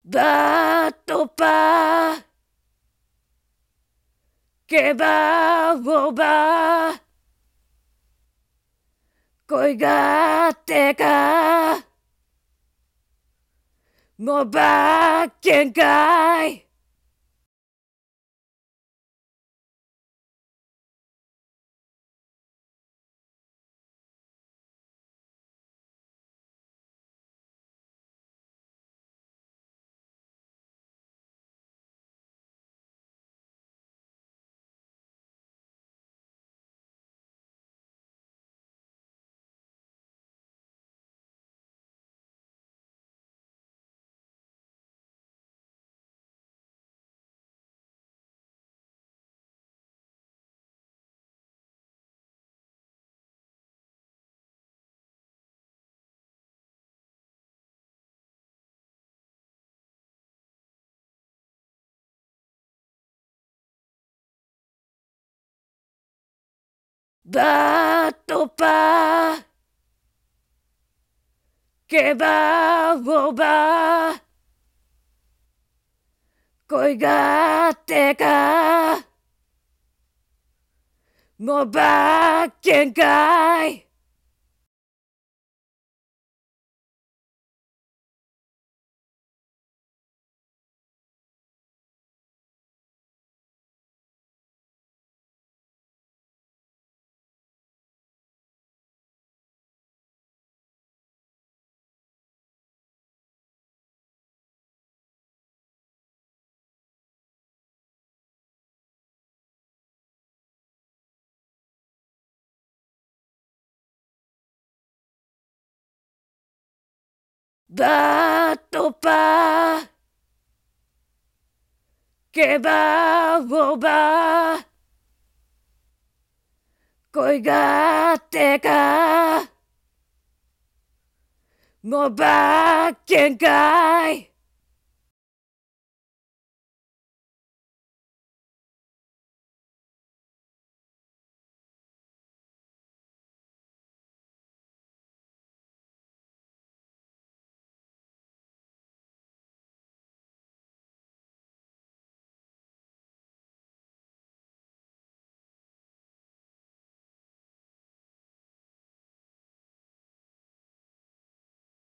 バートパーケバーオーバー恋があってかもうばっけんかいバートパーケバーオーバー恋があってかもうばっけんかいバートパーケバーオーバー恋があってかもうばっけんかい